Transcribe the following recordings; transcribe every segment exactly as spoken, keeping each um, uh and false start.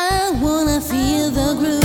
I wanna feel the groove.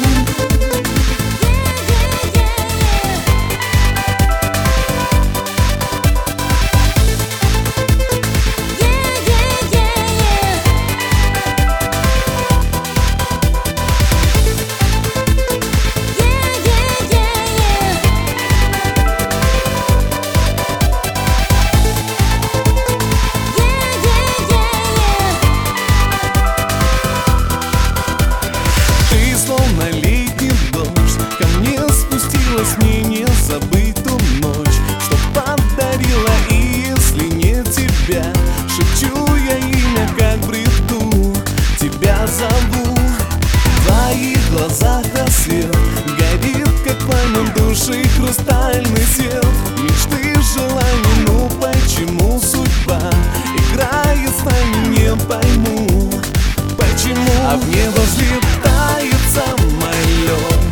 Мне не забыть ту ночь, что подарила, и если не тебя, шепчу я имя, как бреду, тебя зову. В твоих глазах рассвет горит, как пламя души, хрустальный свет мечты, желаний, ну почему судьба играет с нами, не пойму, почему. А в небо взлетает самолет,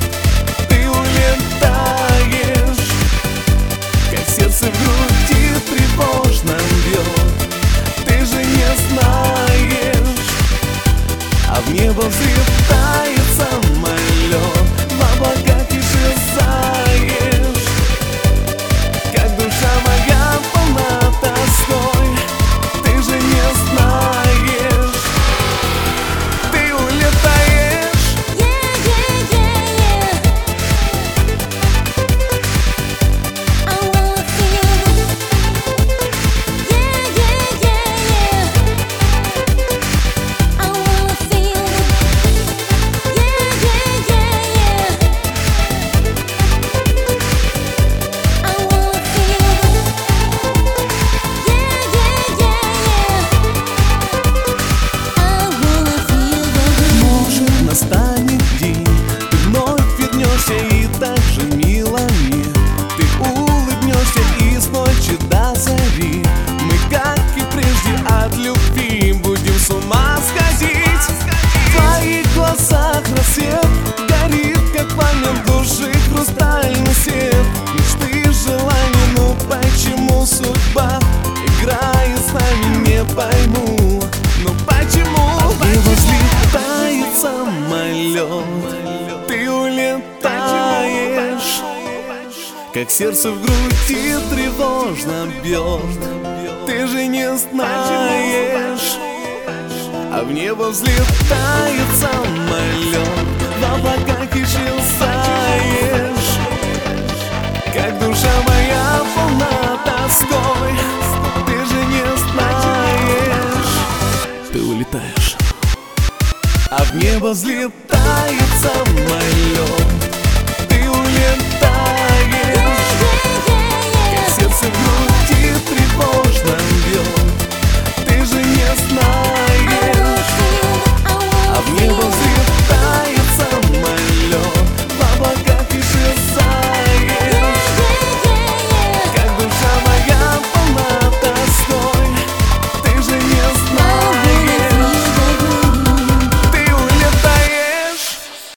сердце в груди тревожно бьет, ты же не знаешь. А в небо взлетает самолет, в облаках исчезаешь, как душа моя полна тоской, ты же не знаешь, ты улетаешь. Настанет день, ты вновь вернешься, и так же мило мне ты улыбнешься, и с ночи до зари мы, как и прежде, от любви будем с ума сходить. В твоих глазах рассвет горит, как пламя души, хрустальный свет мечты, желания, ну почему судьба играет с нами, не пойму, ну почему. А ты взлетает самолет, ты улетаешь, как сердце в груди тревожно бьет, ты же не знаешь. А в небо взлетает самолет, в облаках исчезаешь, как душа моя полна тоской, ты же не знаешь, ты улетаешь. А в небо взлетает самолет,